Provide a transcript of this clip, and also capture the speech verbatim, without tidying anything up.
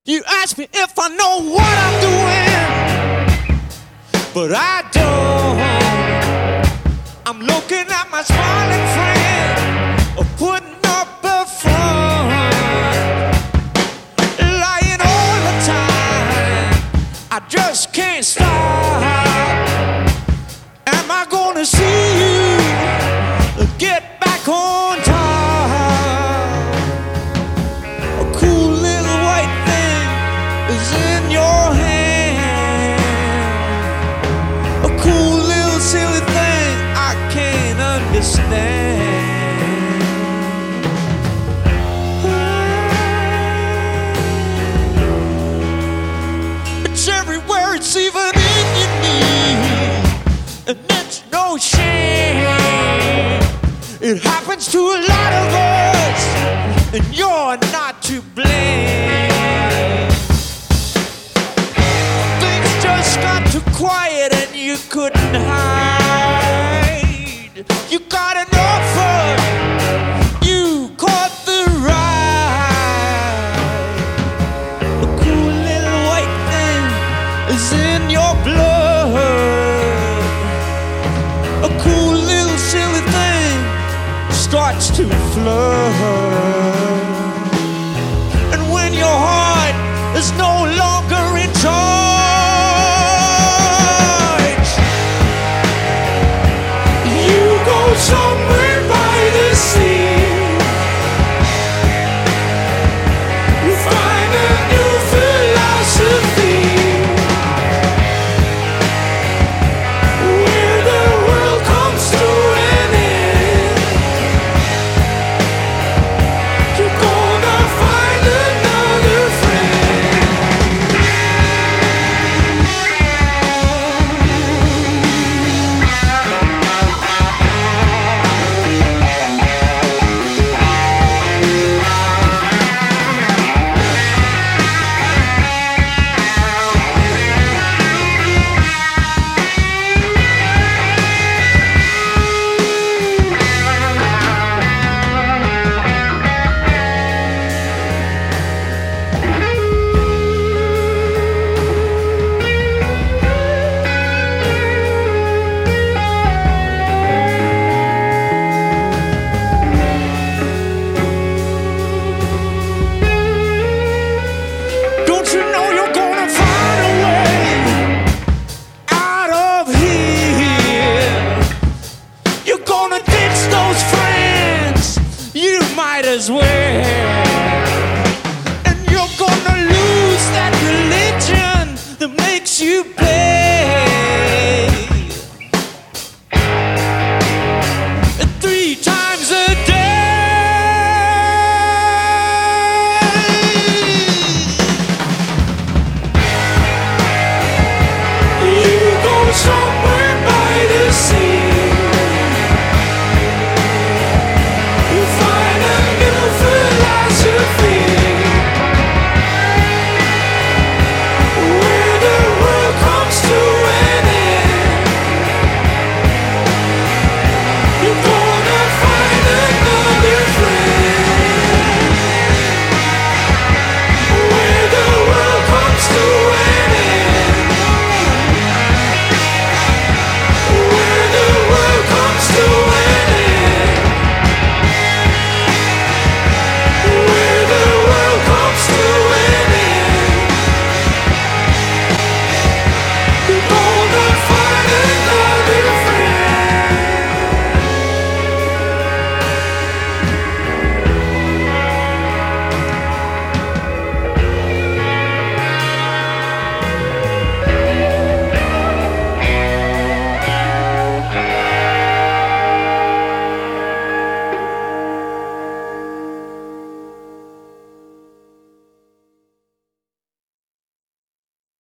You ask me if I know what I'm doing, but I don't. I'm looking at my smiling friend, or putting up a front, lying all the time. I just can't stop. Am I gonna see you get back on top? A cool little white thing is in your hand. A cool little silly thing I can't understand. It's everywhere, it's even in your knees, and it's no shame. It happens to a lot of us, and you're not to blame. Things just got too quiet and you couldn't hide. You got enough of, you caught the ride. A cool little white thing is in your blood. A cool little silly thing starts to flood.